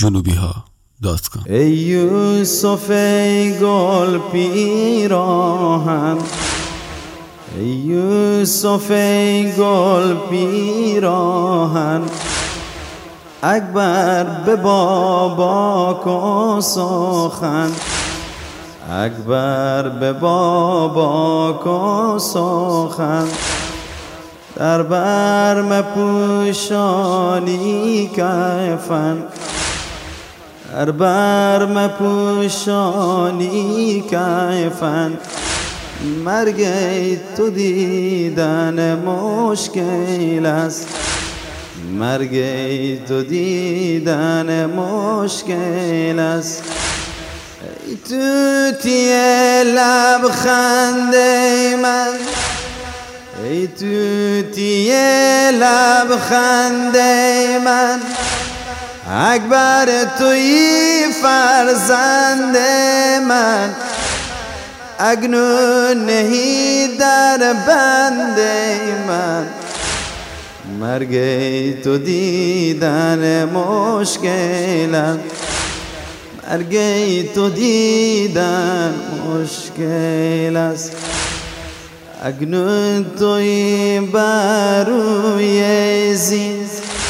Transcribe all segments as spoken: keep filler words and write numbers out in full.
جنوبی ها دات کام. ای یوسف گل پیراهن، ای یوسف گل پیراهن، اکبر به بابا کو سخن، اکبر به بابا کو سخن، در بر مپوشانی کفن، در بر مپوشانی کفن، مرگ تو دیدن مشکل است، مرگ تو دیدن مشکل است. ای توتی لبخند من، ای توتی لبخند من، اکبر توی فرزند من، اکنون نهی در بند من، مرگ تو دیدن مشکل است، مرگ تو دیدن مشکل است. اکنون توی بروی زین،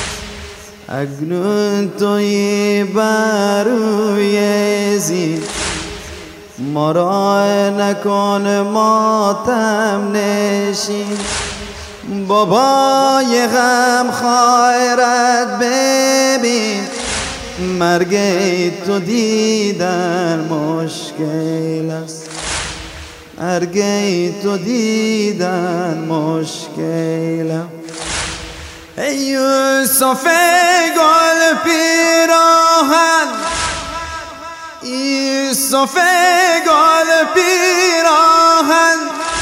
اکنون توی بروی زین، ما را نکن ماتم نشین، بابای غم خیرت ببین، مرگ تو دیدن مشکل است، مرگ تو دیدن مشکل است. ای یوسف گل پیراهن، یوسف گل پیراهن،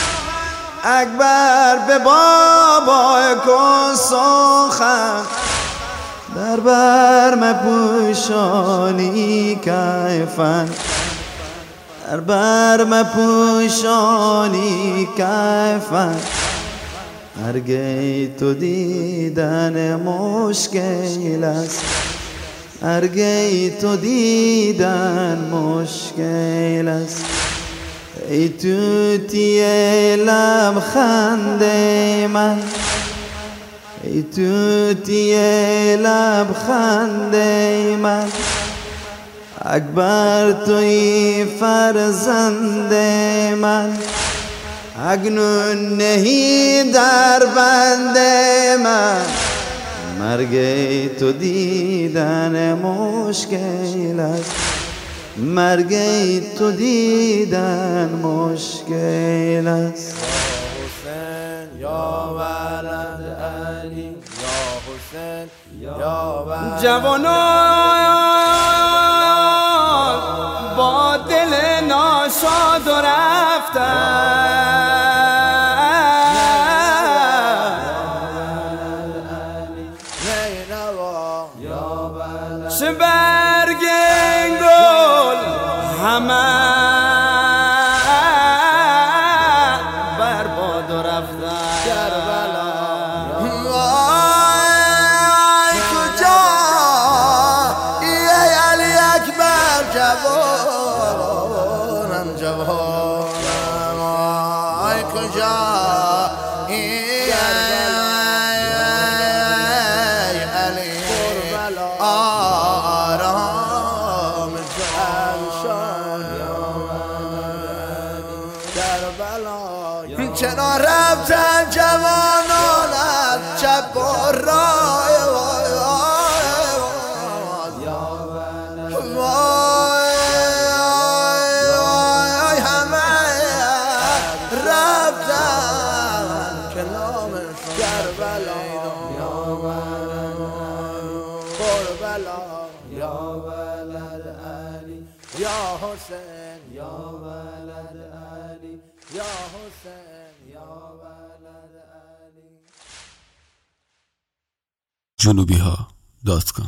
اکبر به بابا کو سخن، در بر مپوشانی کفن، در بر مپوشانی کفن، مرگ تو دیدن مشکل است، مرگ تو دیدن مشکل است. ای توتی لبخند من، ای توتی لبخند من، اکبر توی فرزند من، اکنون نهی در بند من، مرگ تو دیدن مشکل است، مرگ تو دیدن مشکل است. یا ولد علی، یا حسین، یا ولد جوانان با دل ناشاد و رفتن، چه برگ گل همه بر باد و رفتن. کربلا وای کجا ای علی اکبر، جوانم جوانم، وای کجا ای علی آرام جانشان، کربلا چرا رفتن جوانان از چپ و رای، وای وای وای همه رفتن که نامش کربلا، کربلا یا ولد علی، یا حسین، یا ولد علی، یا حسین، یا ولد علی. جنوبی ها دات کام.